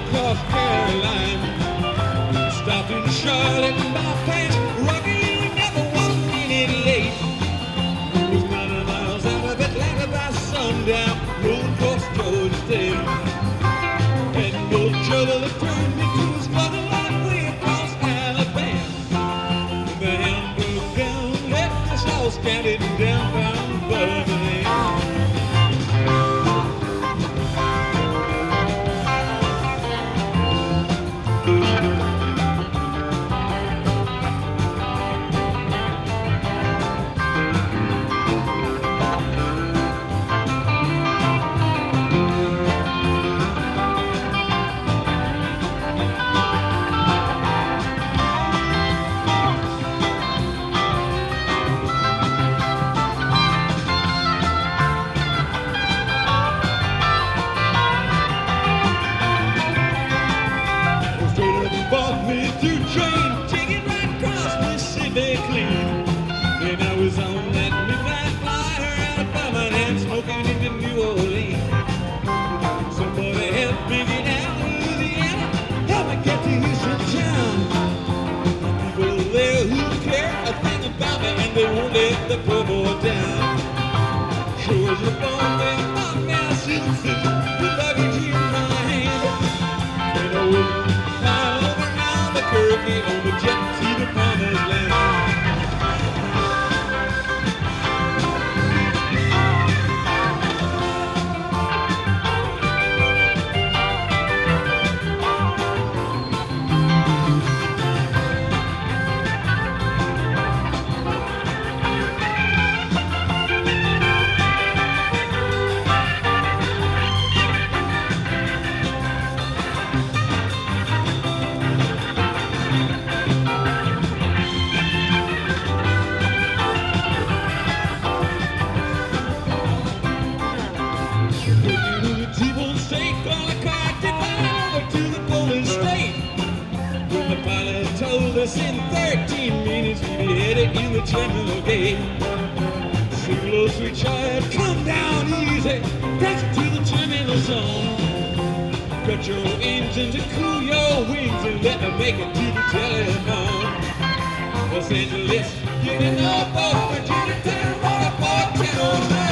across Carolina. Stopped in Charlotte and bypass Rocky. You never walked minute late. Was 90 miles out of Atlanta by sundown, rolling across Georgia State. Had no trouble that turned me to a struggle all the way across Alabama. When the hand broke down, left us all stranded in downtown Birmingham. Clean. And I was on that midnight flyer out of Birmingham, smoking into New Orleans. Somebody help me get out of Louisiana, help me get to Houston town. People there who care a thing about me, and they won't let the poor boy down. Sure as you're born, they bought me a suit, with luggage in my hand. And I will fly over Albuquerque on the jet to the promised land. In 13 minutes we'd be headed in the terminal gate. So close we tried, come down easy, take it to the terminal zone. Cut your engine to cool your wings and let me make it to the telephone. Los Angeles, getting off of Virginia Town, on a 41009.